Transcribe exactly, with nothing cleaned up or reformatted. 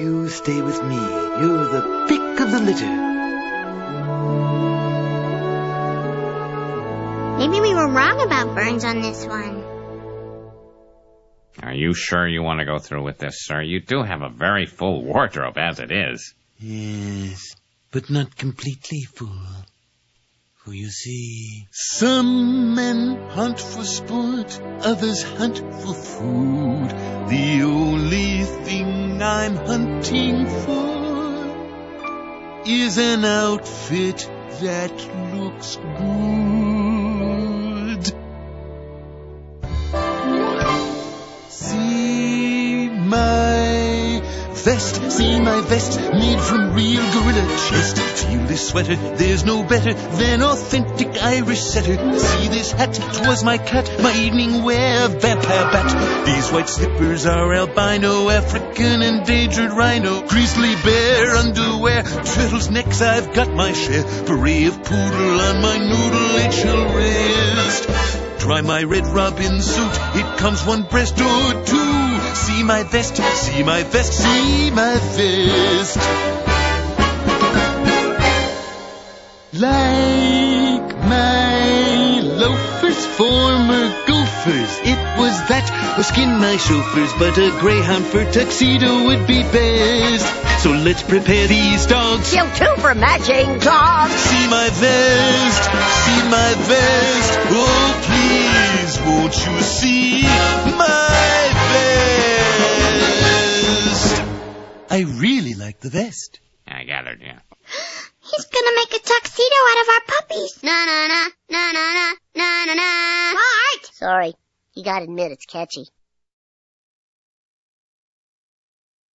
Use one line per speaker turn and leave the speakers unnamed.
you stay with me. You're the pick of the litter.
Maybe we were wrong about Burns on this one.
Are you sure you want to go through with this, sir? You do have a very full wardrobe as it is.
Yes, but not completely full. For you see, some men hunt for sport, others hunt for food. The only thing I'm hunting for is an outfit that looks good. See my vest, see my vest, made from real gorilla chest. Feel this sweater, there's no better than authentic Irish setter. See this hat, 'twas my cat, my evening wear, vampire bat. These white slippers are albino, African endangered rhino, grizzly bear underwear, turtles' necks, I've got my share. Beret of poodle on my noodle H L wrist. Try my red robin suit, it comes one breast or two. See my vest, see my vest, see my vest. Like my loafers, former gophers, it was that, or skin my chauffeurs, but a greyhound fur tuxedo would be best. So let's prepare these dogs.
Kill two for matching dogs.
See my vest, see my vest. Oh, please, won't you see my vest? I really like the vest.
I gathered, yeah.
He's gonna make a tuxedo out of our puppies. Na na na, na na na, na na na. Bart!
Sorry, you gotta admit it's catchy.